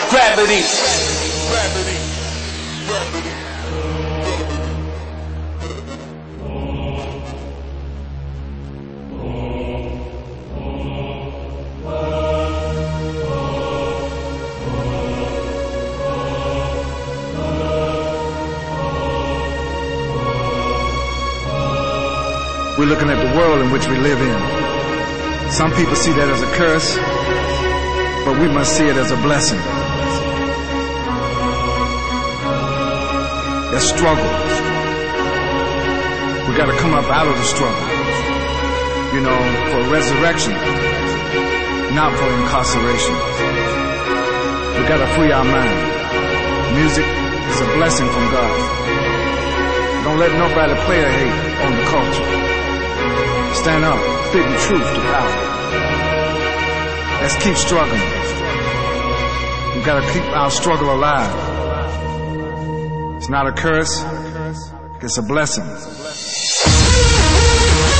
gravity. We're looking at the world in which we live in. Some people see that as a curse, but we must see it as a blessing. There's struggle. We gotta come up out of the struggle, you know, for resurrection, not for incarceration. We gotta free our mind. Music is a blessing from God. Don't let nobody play or hate on the culture. Stand up, spitting truth to power. Let's keep struggling. We gotta keep our struggle alive. It's not a curse, it's a blessing.